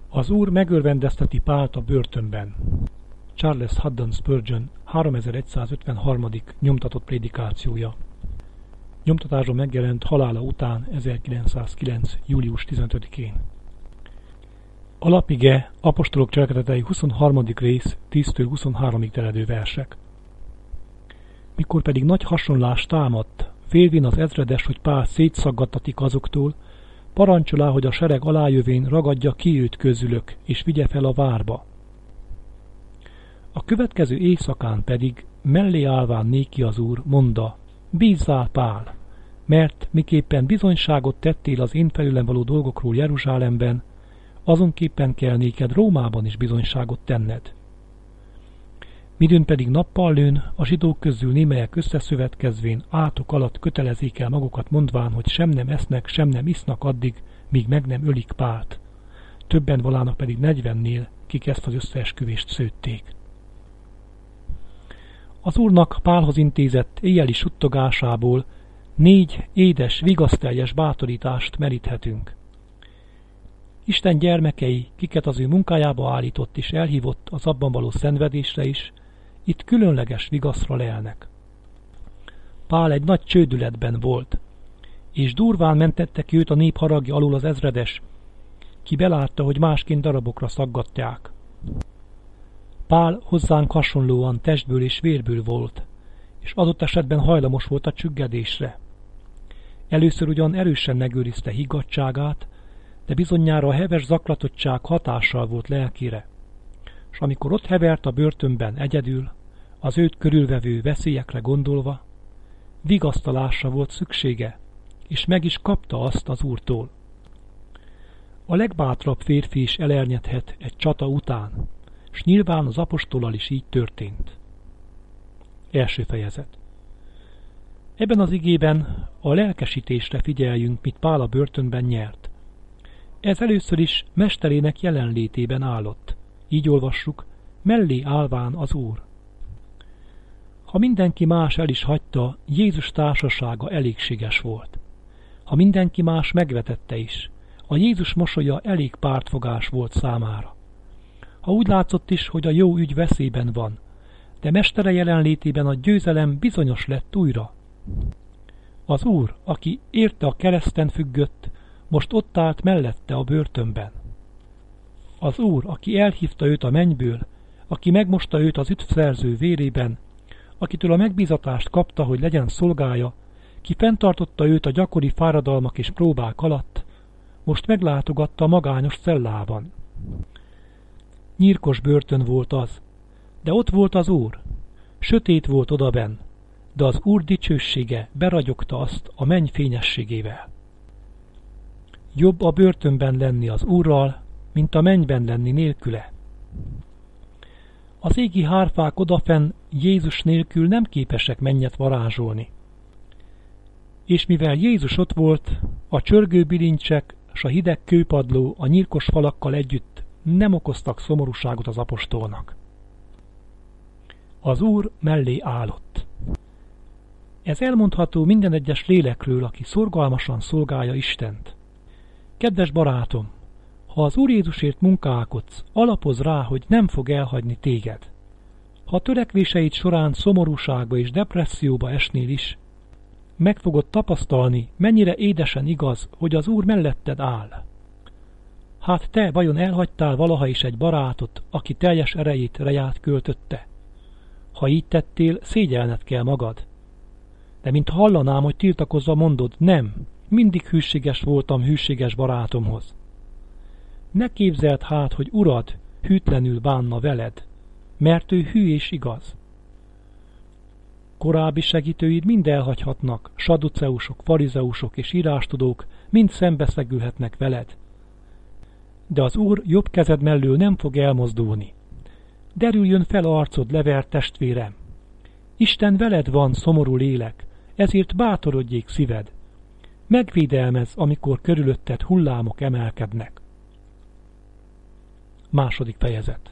Az Úr megörvendezteti Pált a börtönben. Charles Haddon Spurgeon 3153. nyomtatott prédikációja. Nyomtatásban megjelent halála után 1909. július 15-én. Alapige Apostolok cselekedetei 23. rész 10-től 23-ig terjedő versek. Mikor pedig nagy hasonlás támadt, félvén az ezredes, hogy Pál szétszaggattatik azoktól, parancsolá, hogy a sereg alájövén ragadja ki őt közülök, és vigye fel a várba. A következő éjszakán pedig mellé állván néki az Úr, mondta: bízzál, Pál, mert miképpen bizonyságot tettél az én felülem való dolgokról Jeruzsálemben, azonképpen kell néked Rómában is bizonyságot tenned. Midőn pedig nappal lőn, a zsidók közül némelyek összeszövetkezvén átok alatt kötelezik el magukat, mondván, hogy sem nem esznek, sem nem isznak addig, míg meg nem ölik Pált. Többen valának pedig 40-nél, kik ezt az összeesküvést szőtték. Az Úrnak Pálhoz intézett éjjeli suttogásából 4 édes, vigaszteljes bátorítást meríthetünk. Isten gyermekei, kiket az ő munkájába állított és elhívott az abban való szenvedésre is, itt különleges vigaszra lelnek. Pál egy nagy csődületben volt, és durván mentette ki őt a nép haragja alól az ezredes, ki belátta, hogy másként darabokra szaggatják. Pál hozzánk hasonlóan testből és vérből volt, és adott esetben hajlamos volt a csüggedésre. Először ugyan erősen megőrizte higgadtságát, de bizonyára a heves zaklatottság hatással volt lelkére, s amikor ott hevert a börtönben egyedül, az őt körülvevő veszélyekre gondolva, vigasztalásra volt szüksége, és meg is kapta azt az Úrtól. A legbátrabb férfi is elernyedhet egy csata után, s nyilván az apostollal is így történt. Első fejezet. Ebben az igében a lelkesítésre figyeljünk, mit Pál a börtönben nyert. Ez először is mesterének jelenlétében állott. Így olvassuk, mellé állván az Úr. Ha mindenki más el is hagyta, Jézus társasága elégséges volt. Ha mindenki más megvetette is, a Jézus mosolya elég pártfogás volt számára. Ha úgy látszott is, hogy a jó ügy veszélyben van, de mestere jelenlétében a győzelem bizonyos lett újra. Az Úr, aki érte a kereszten függött, most ott állt mellette a börtönben. Az Úr, aki elhívta őt a mennyből, aki megmosta őt az üdvszerző vérében, akitől a megbízatást kapta, hogy legyen szolgája, ki fenntartotta őt a gyakori fáradalmak és próbák alatt, most meglátogatta a magányos cellában. Nyírkos börtön volt az, de ott volt az Úr. Sötét volt odabenn, de az Úr dicsősége beragyogta azt a menny fényességével. Jobb a börtönben lenni az Úrral, mint a mennyben lenni nélküle. Az égi hárfák odafenn Jézus nélkül nem képesek mennyet varázsolni. És mivel Jézus ott volt, a csörgő bilincsek s a hideg kőpadló a nyírkos falakkal együtt nem okoztak szomorúságot az apostolnak. Az Úr mellé állott. Ez elmondható minden egyes lélekről, aki szorgalmasan szolgálja Istent. Kedves barátom, ha az Úr Jézusért munkálkodsz, alapozz rá, hogy nem fog elhagyni téged. Ha törekvéseid során szomorúságba és depresszióba esnél is, meg fogod tapasztalni, mennyire édesen igaz, hogy az Úr melletted áll. Hát te vajon elhagytál valaha is egy barátot, aki teljes erejét, reját költötte? Ha így tettél, szégyelned kell magad. De mint hallanám, hogy tiltakozva mondod, nem, mindig hűséges voltam hűséges barátomhoz. Ne képzeld hát, hogy urad hűtlenül bánna veled, mert ő hű és igaz. Korábbi segítőid mind elhagyhatnak, saduceusok, farizeusok és írástudók mind szembeszegülhetnek veled. De az Úr jobb kezed mellől nem fog elmozdulni. Derüljön fel arcod, levert testvérem. Isten veled van, szomorú lélek, ezért bátorodjék szíved. Megvédelmezz, amikor körülötted hullámok emelkednek. Második fejezet.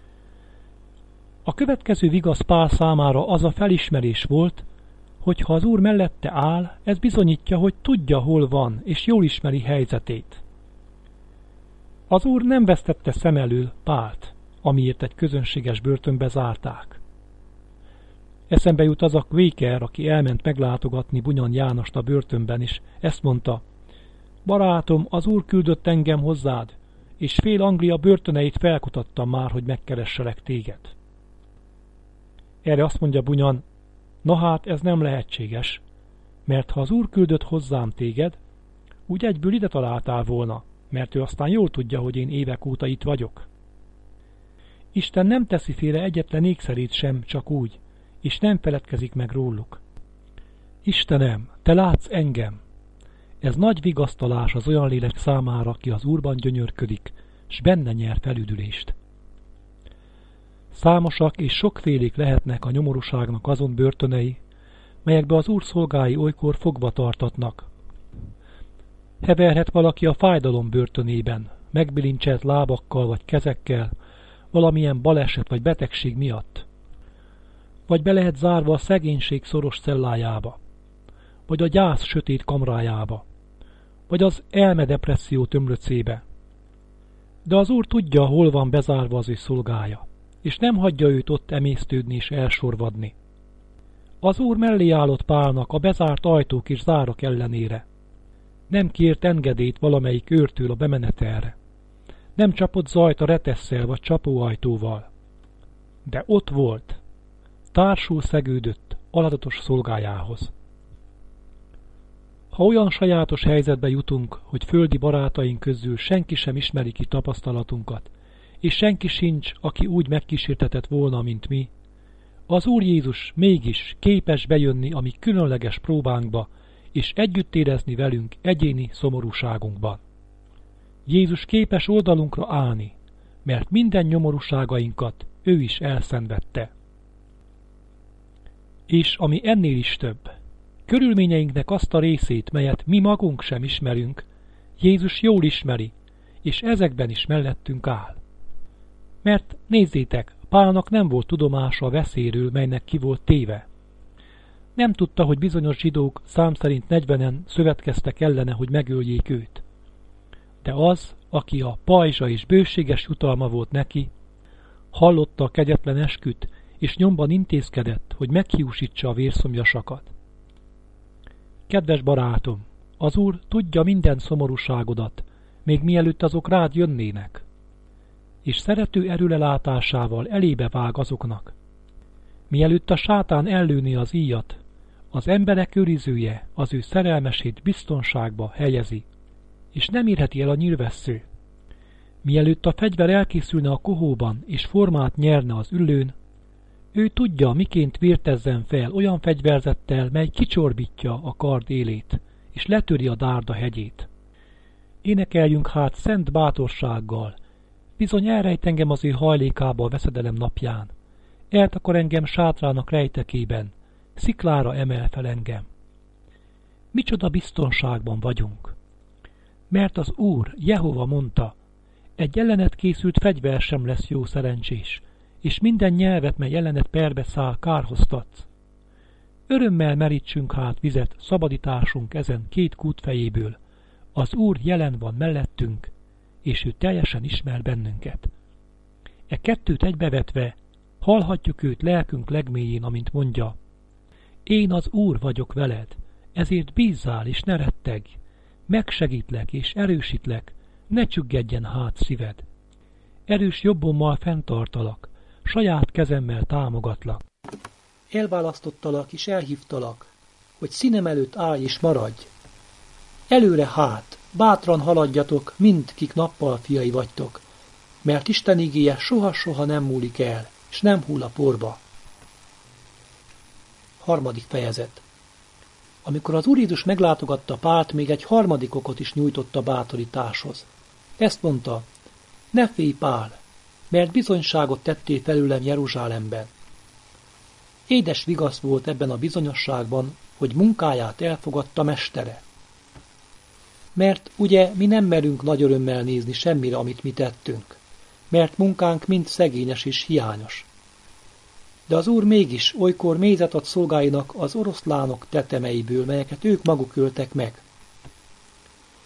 A következő vigasz Pál számára az a felismerés volt, hogy ha az Úr mellette áll, ez bizonyítja, hogy tudja, hol van, és jól ismeri helyzetét. Az úr nem vesztette szem elől Pált, amiért egy közönséges börtönbe zárták. Eszembe jut az a kvéker, aki elment meglátogatni Bunyan Jánost a börtönben, és ezt mondta: barátom, az úr küldött engem hozzád, és fél Anglia börtöneit felkutattam már, hogy megkeresselek téged. Erre azt mondja Bunyan: na hát, ez nem lehetséges, mert ha az úr küldött hozzám téged, úgy egyből ide találtál volna, mert ő aztán jól tudja, hogy én évek óta itt vagyok. Isten nem teszi félre egyetlen ékszerét sem csak úgy, és nem feledkezik meg róluk. Istenem, te látsz engem! Ez nagy vigasztalás az olyan lélek számára, aki az Úrban gyönyörködik, s benne nyer felüdülést. Számosak és sokfélék lehetnek a nyomorúságnak azon börtönei, melyekbe az Úr szolgái olykor fogva tartatnak. Heverhet valaki a fájdalom börtönében, megbilincselt lábakkal vagy kezekkel, valamilyen baleset vagy betegség miatt. Vagy be lehet zárva a szegénység szoros cellájába, vagy a gyász sötét kamrájába, vagy az elmedepresszió tömlöcébe. De az Úr tudja, hol van bezárva az ő szolgája, és nem hagyja őt ott emésztődni és elsorvadni. Az Úr mellé állott Pálnak a bezárt ajtók és zárak ellenére. Nem kért engedélyt valamelyik őrtől a bemenetelre. Nem csapott zajt a retesszel vagy csapóajtóval. De ott volt. Társul szegődött alázatos szolgájához. Ha olyan sajátos helyzetbe jutunk, hogy földi barátaink közül senki sem ismeri ki tapasztalatunkat, és senki sincs, aki úgy megkísértetett volna, mint mi, az Úr Jézus mégis képes bejönni a mi különleges próbánkba, és együtt érezni velünk egyéni szomorúságunkban. Jézus képes oldalunkra állni, mert minden nyomorúságainkat ő is elszenvedte. És ami ennél is több, körülményeinknek azt a részét, melyet mi magunk sem ismerünk, Jézus jól ismeri, és ezekben is mellettünk áll. Mert nézzétek, Pálnak nem volt tudomása a veszélyről, melynek ki volt téve. Nem tudta, hogy bizonyos zsidók szám szerint 40-en szövetkeztek ellene, hogy megöljék őt. De az, aki a pajzsa és bőséges jutalma volt neki, hallotta a kegyetlen esküt, és nyomban intézkedett, hogy meghiúsítsa a vérszomjasakat. Kedves barátom, az Úr tudja minden szomorúságodat, még mielőtt azok rád jönnének, és szerető erőlelátásával elébe vág azoknak. Mielőtt a sátán ellőné az íjat, az emberek őrizője az ő szerelmesét biztonságba helyezi, és nem érheti el a nyílvessző. Mielőtt a fegyver elkészülne a kohóban, és formát nyerne az üllőn, ő tudja, miként vértezzen fel olyan fegyverzettel, mely kicsorbítja a kard élét, és letöri a dárda hegyét. Énekeljünk hát szent bátorsággal, bizony elrejt engem az ő hajlékába a veszedelem napján, eltakar engem sátrának rejtekében, sziklára emel fel engem. Micsoda biztonságban vagyunk! Mert az Úr, Jehova mondta, egy ellenet készült fegyver sem lesz jó szerencsés, és minden nyelvet, mely ellenet perbe száll, kárhoztatsz. Örömmel merítsünk hát vizet szabadításunk ezen két kút fejéből. Az Úr jelen van mellettünk, és ő teljesen ismer bennünket. E kettőt egybevetve hallhatjuk őt lelkünk legmélyén, amint mondja: én az Úr vagyok veled, ezért bízzál és ne rettegj, megsegítlek és erősítlek, ne csüggedjen hát szíved. Erős jobbommal fenntartalak, saját kezemmel támogatlak. Elválasztottalak és elhívtalak, hogy színem előtt állj és maradj. Előre hát, bátran haladjatok, mind kik nappal fiai vagytok, mert Isten igéje soha-soha nem múlik el, és nem hull a porba. 3. fejezet. Amikor az Úr Jézus meglátogatta Pált, még egy harmadik okot is nyújtott a bátorításhoz. Ezt mondta: ne félj, Pál, mert bizonyságot tettél felőlem Jeruzsálemben. Édes vigasz volt ebben a bizonyosságban, hogy munkáját elfogadta mestere. Mert ugye mi nem merünk nagy örömmel nézni semmire, amit mi tettünk, mert munkánk mind szegényes és hiányos. De az Úr mégis olykor mézet ad szolgáinak az oroszlánok tetemeiből, melyeket ők maguk öltek meg.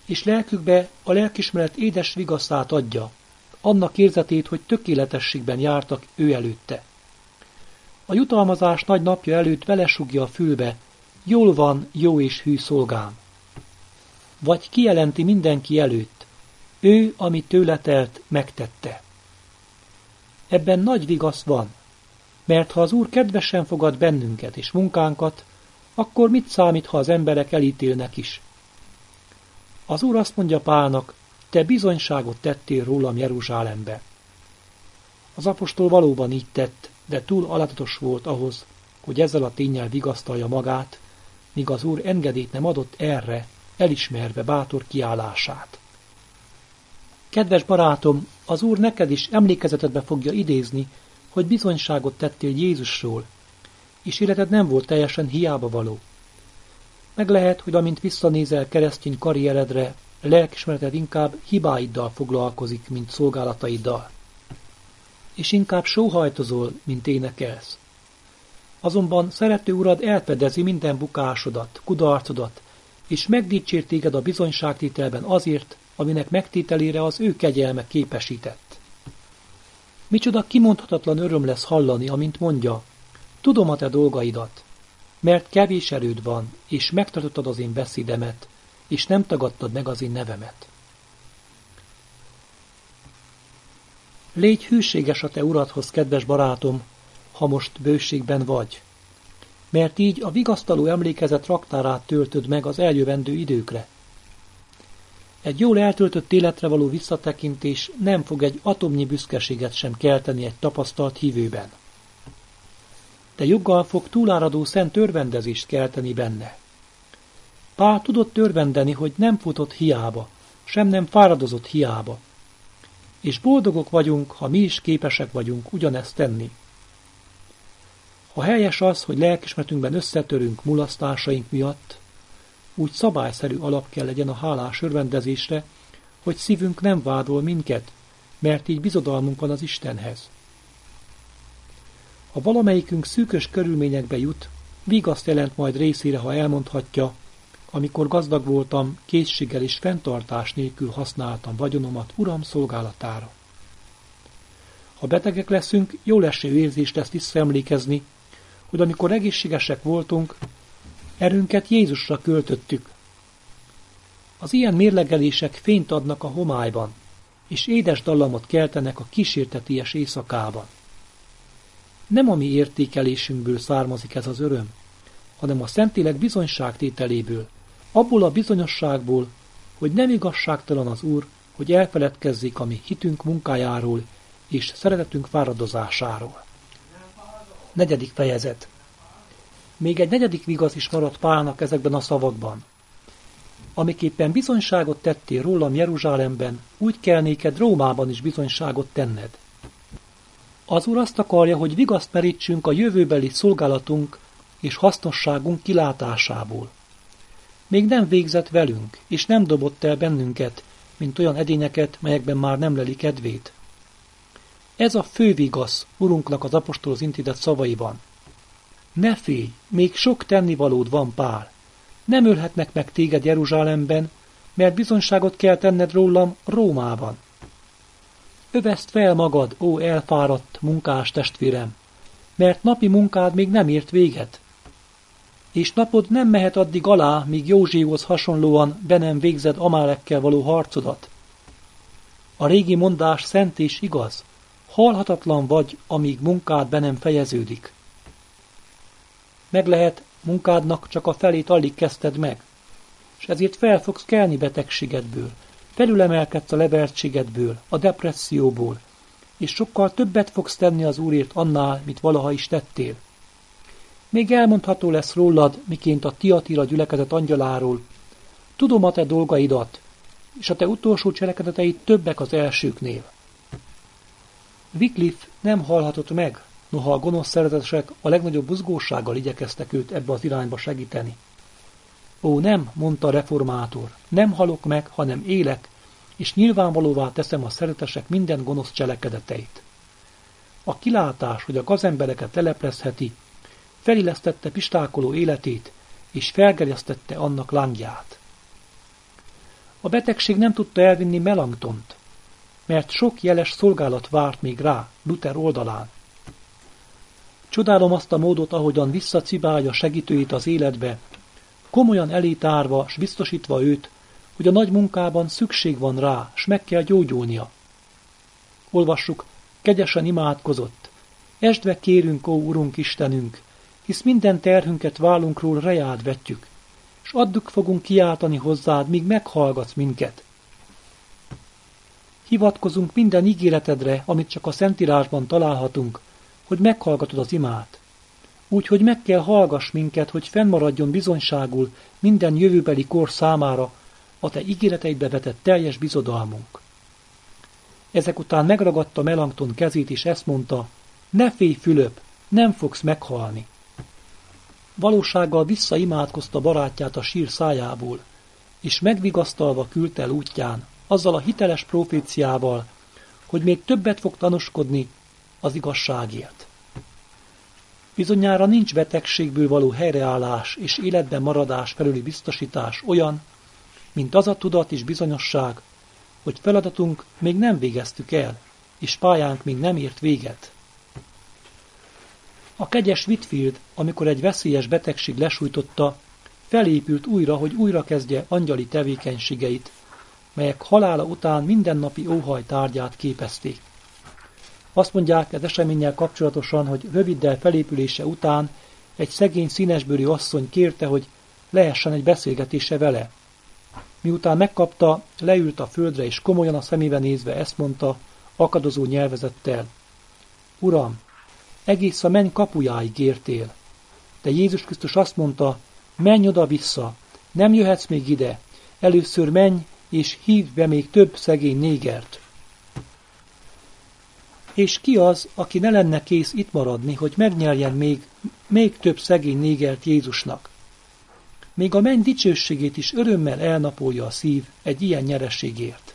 és lelkükbe a lelkismeret édes vigasztát adja, annak érzetét, hogy tökéletességben jártak ő előtte. A jutalmazás nagy napja előtt belesugja a fülbe, jól van, jó és hű szolgám. Vagy kijelenti mindenki előtt, ő, ami tőle telt, megtette. Ebben nagy vigasz van, mert ha az Úr kedvesen fogad bennünket és munkánkat, akkor mit számít, ha az emberek elítélnek is? Az Úr azt mondja Pálnak, te bizonyságot tettél rólam Jeruzsálembe. Az apostol valóban így tett, de túl alázatos volt ahhoz, hogy ezzel a ténnyel vigasztalja magát, míg az Úr engedélyt nem adott erre, elismerve bátor kiállását. Kedves barátom, az Úr neked is emlékezetedbe fogja idézni, hogy bizonyságot tettél Jézusról, és életed nem volt teljesen hiába való. Meg lehet, hogy amint visszanézel keresztény karrieredre, lelkismereted inkább hibáiddal foglalkozik, mint szolgálataiddal. És inkább sóhajtozol, mint énekelsz. Azonban szerető Urad elfedezi minden bukásodat, kudarcodat, és megdicsér téged a bizonyságtételben azért, aminek megtételére az ő kegyelme képesített. Micsoda kimondhatatlan öröm lesz hallani, amint mondja, tudom a te dolgaidat, mert kevés erőd van, és megtartottad az én beszédemet, és nem tagadtad meg az én nevemet. Légy hűséges a te Uradhoz, kedves barátom, ha most bőségben vagy, mert így a vigasztaló emlékezet raktárát töltöd meg az eljövendő időkre. Egy jól eltöltött életre való visszatekintés nem fog egy atomnyi büszkeséget sem kelteni egy tapasztalt hívőben. De joggal fog túláradó szent örvendezést kelteni benne. Pál tudott örvendeni, hogy nem futott hiába, sem nem fáradozott hiába. És boldogok vagyunk, ha mi is képesek vagyunk ugyanezt tenni. Ha helyes az, hogy lelkismeretünkben összetörünk mulasztásaink miatt, úgy szabályszerű alap kell legyen a hálás örvendezésre, hogy szívünk nem vádol minket, mert így bizodalmunk van az Istenhez. Ha valamelyikünk szűkös körülményekbe jut, vigaszt jelent majd részére, ha elmondhatja, amikor gazdag voltam, készséggel és fenntartás nélkül használtam vagyonomat Uram szolgálatára. Ha betegek leszünk, jó leső érzést lesz visszaemlékezni, hogy amikor egészségesek voltunk, erőnket Jézusra költöttük. Az ilyen mérlegelések fényt adnak a homályban, és édes dallamot keltenek a kísérteties éjszakában. Nem a mi értékelésünkből származik ez az öröm, hanem a Szentlélek bizonyságtételéből, abból a bizonyosságból, hogy nem igazságtalan az Úr, hogy elfeledkezzék a mi hitünk munkájáról és szeretetünk fáradozásáról. 4. fejezet. Még egy 4. vigasz is maradt Pálnak ezekben a szavakban. Amiképpen bizonyságot tettél rólam Jeruzsálemben, úgy kell néked Rómában is bizonyságot tenned. Az Úr azt akarja, hogy vigaszt merítsünk a jövőbeli szolgálatunk és hasznosságunk kilátásából. Még nem végzett velünk, és nem dobott el bennünket, mint olyan edényeket, melyekben már nem leli kedvét. Ez a fő vigasz Urunknak az apostolhoz intézett szavaiban. Ne félj, még sok tennivalód van, Pál. Nem ölhetnek meg téged Jeruzsálemben, mert bizonyságot kell tenned rólam Rómában. Öveszd fel magad, ó elfáradt munkás testvérem, mert napi munkád még nem ért véget. És napod nem mehet addig alá, míg Józsihoz hasonlóan be nem végzed Amálekkel való harcodat. A régi mondás szent és igaz, halhatatlan vagy, amíg munkád be nem fejeződik. Meg lehet, munkádnak csak a felét alig kezdted meg, és ezért fel fogsz kelni betegségedből, felülemelkedsz a levertségedből, a depresszióból, és sokkal többet fogsz tenni az Úrért annál, mint valaha is tettél. Még elmondható lesz rólad, miként a Tiatira gyülekezet angyaláról. Tudom a te dolgaidat, és a te utolsó cselekedeteid többek az elsőknél. Wycliffe nem halhatott meg, noha a gonosz szerzetesek a legnagyobb buzgósággal igyekeztek őt ebbe az irányba segíteni. Ó, nem, mondta a reformátor, nem halok meg, hanem élek, és nyilvánvalóvá teszem a szerzetesek minden gonosz cselekedeteit. A kilátás, hogy a gazembereket leleplezheti, felillesztette pistákoló életét, és felgerjesztette annak lángját. A betegség nem tudta elvinni Melanchtont, mert sok jeles szolgálat várt még rá Luther oldalán. Csodálom azt a módot, ahogyan visszacibálja segítőjét az életbe, komolyan elétárva s biztosítva őt, hogy a nagy munkában szükség van rá, s meg kell gyógyulnia. Olvassuk, kegyesen imádkozott. Esdve kérünk, ó Urunk Istenünk, hisz minden terhünket vállunkról reád vetjük, s addig fogunk kiáltani hozzád, míg meghallgatsz minket. Hivatkozunk minden ígéretedre, amit csak a Szentírásban találhatunk, hogy meghallgatod az imát. Úgyhogy meg kell hallgass minket, hogy fennmaradjon bizonyságul minden jövőbeli kor számára a te ígéreteidbe vetett teljes bizodalmunk. Ezek után megragadta Melanchthon kezét, és ezt mondta, ne félj, Fülöp, nem fogsz meghalni. Valósággal visszaimádkozta barátját a sír szájából, és megvigasztalva küldte el útján, azzal a hiteles proféciával, hogy még többet fog tanúskodni az igazságért. Bizonyára nincs betegségből való helyreállás és életben maradás felüli biztosítás olyan, mint az a tudat és bizonyosság, hogy feladatunk még nem végeztük el, és pályánk még nem ért véget. A kegyes Whitfield, amikor egy veszélyes betegség lesújtotta, felépült újra, hogy újra kezdje angyali tevékenységeit, melyek halála után mindennapi óhaj tárgyát képezték. Azt mondják ez eseménnyel kapcsolatosan, hogy röviddel felépülése után egy szegény színesbőrű asszony kérte, hogy lehessen egy beszélgetése vele. Miután megkapta, leült a földre, és komolyan a szemébe nézve ezt mondta, akadozó nyelvezettel. Uram, egész a menny kapujáig értél. De Jézus Krisztus azt mondta, menj oda-vissza, nem jöhetsz még ide, először menj, és hívj be még több szegény négert. És ki az, aki ne lenne kész itt maradni, hogy megnyerjen még több szegény négert Jézusnak? Még a menny dicsőségét is örömmel elnapolja a szív egy ilyen nyereségért.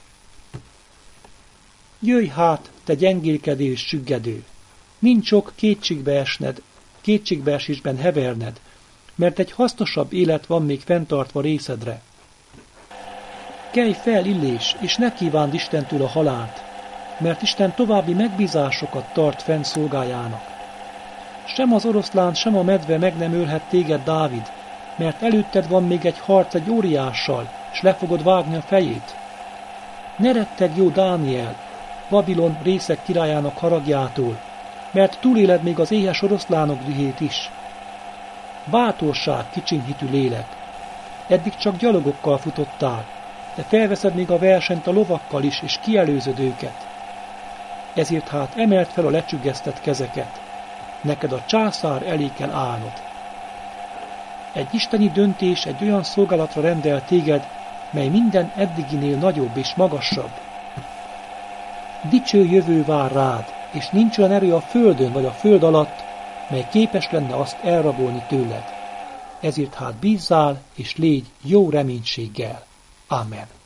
Jöjj hát, te gyengélkedő és süggedő! Nincs ok kétségbeesésben heverned, mert egy hasznosabb élet van még fenntartva részedre. Kelj fel, Illés, és ne kívánd Istentől a halált, mert Isten további megbízásokat tart fenn szolgájának. Sem az oroszlán, sem a medve meg nem ölhet téged, Dávid, mert előtted van még egy harc egy óriással, és le fogod vágni a fejét. Ne retteg, jó Dániel, Babilon részek királyának haragjától, mert túléled még az éhes oroszlánok dühét is. Bátorság, kicsinyhitű lélek! Eddig csak gyalogokkal futottál, de felveszed még a versenyt a lovakkal is, és kielőzöd őket. Ezért hát emeld fel a lecsüggesztett kezeket. Neked a császár elé kell állnod. Egy isteni döntés egy olyan szolgálatra rendel téged, mely minden eddiginél nagyobb és magasabb. Dicső jövő vár rád, és nincs olyan erő a földön vagy a föld alatt, mely képes lenne azt elrabolni tőled. Ezért hát bízzál, és légy jó reménységgel. Amen.